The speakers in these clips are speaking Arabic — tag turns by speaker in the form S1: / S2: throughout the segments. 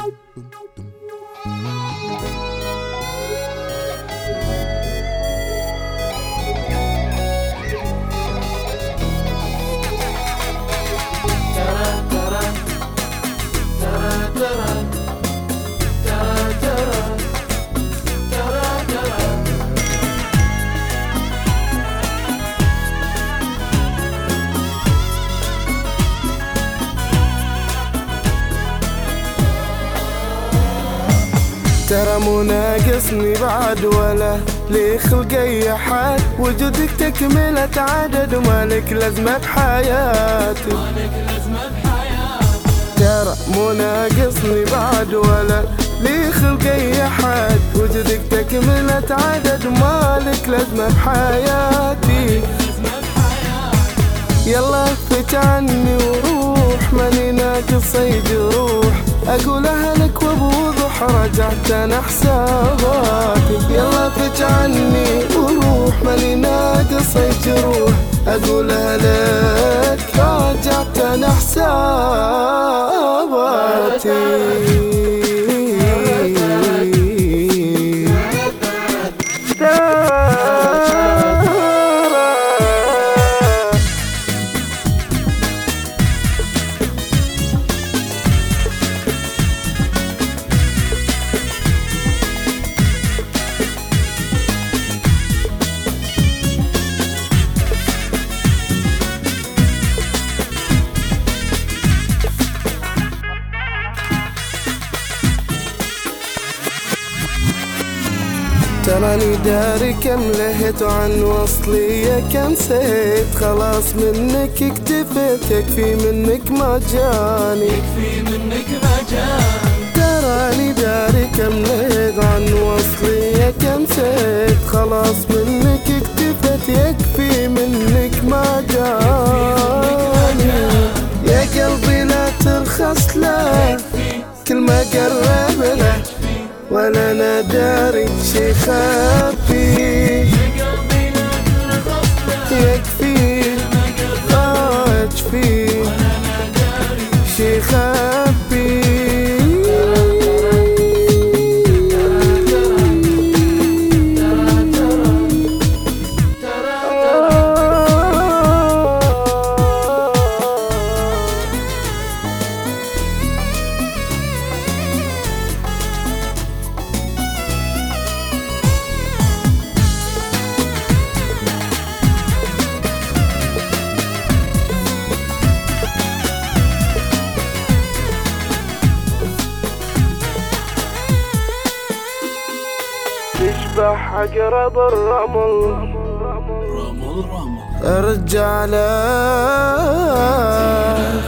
S1: ترى مو ناقصني بعد ولا لي خلقي حد، وجودك تكملة عدد ومالك لازمة بحياتي. ترى مو ناقصني بعد ولا لي خلقي حد، وجودك تكملة عدد ومالك لازمة بحياتي. يلا فت عني وروح، ماني ناقص اي جروح، اقولها لك وبوضوح رجعت انا حساباتي. يلا فت عني وروح، ماني ناقص اي جروح، اقولها لك رجعت انا حساباتي. تراني داري كم لهيت عن وصلي كم نسيت، خلاص منك اكتفيت، يكفي منك ما جاني. تراني داري كم لهيت عن وصلي كم نسيت، خلاص منك اكتفيت، يكفي منك ما جاني. يا قلبي لا ترخص له، كل ما قرب له ولا انا داري شي خفي. يكفي يكفي شي خفي. تشبح عقرب الرمل، ارجع لك.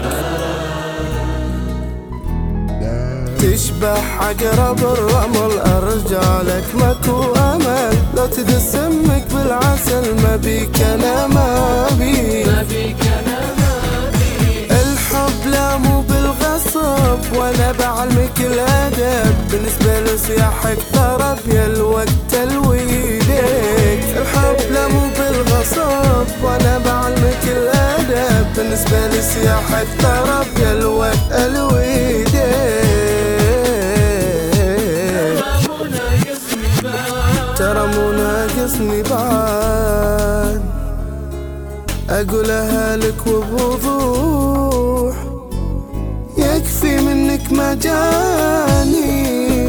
S1: تشبح عقرب الرمل، ارجع لك ماكو امل، لو تدسمك بالعسل ما بيك انا ما بيك. الحب لا مو بالغصب وانا بعلمك الادب، بالنسبه لصياحك ضرب يا الوقت الويدك. الحب لا مو بالغصب وانا بعلمك الادب، بالنسبه لصياحك ضرب يا الوقت الويدك. ترى مو ناقصني بعد، اقولها لك وبوضوح، يكفي منك ما جاني.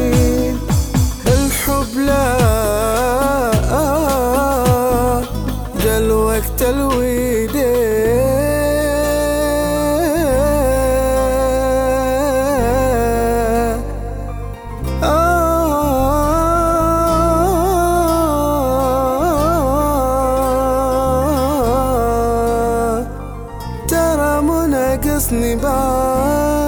S1: الحب لا جا الوقت الويدك. ترى مو ناقصني بعد.